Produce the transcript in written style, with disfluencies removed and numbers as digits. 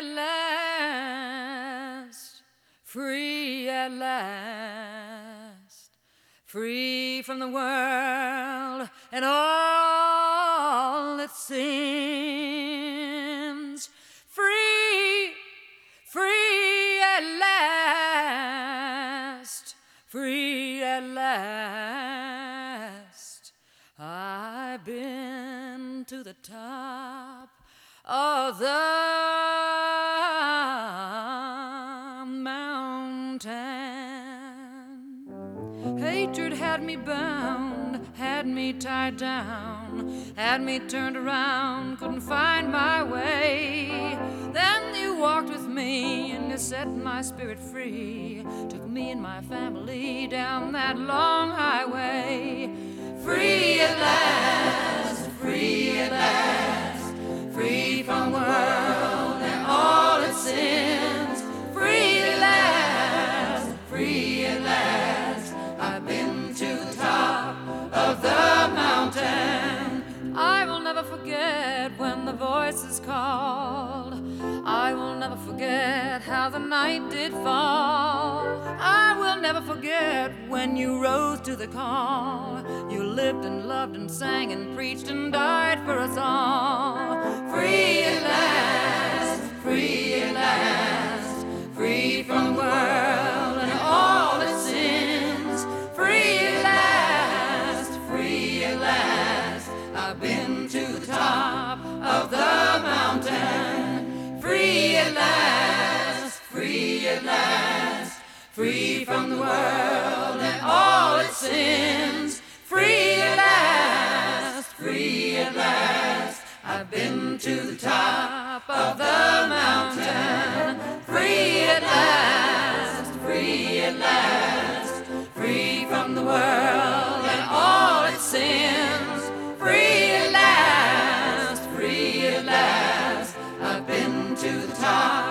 at last, free at last, free from the world and all its sins. Free, free at last, free at last. I've been to the top of the mountain. Hatred had me bound, had me tied down, had me turned around, couldn't find my way. Then you walked with me and you set my spirit free, took me and my family down that long highway. Free at last, free at last, free from the world and all its sins. Free at last, free at last, I've been to the top of the mountain. I will never forget when the voices called. I will never forget how the night did fall. I will never forget when you rose to the call. You lived and loved and sang and preached and died for us all. Free at last, free at last, free from the world and all its sins. Free at last, free at last, I've been to the top of the mountain. Free at last, free at last, free from the world and all its sins. Free at last, free at last, I've been to the top of the mountain. Free at last, free at last, free from the world and all its sins. Free at last, I've been to the top